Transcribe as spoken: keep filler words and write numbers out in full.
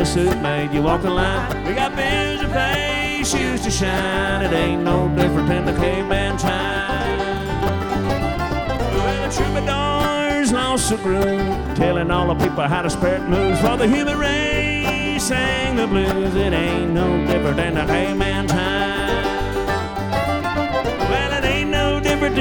suit made you walk the line. We got bills to pay, shoes to shine. It ain't no different than the caveman time. Well, the troubadours lost the groove, telling all the people how the spirit moves. For the human race sang the blues. It ain't no different than the caveman time.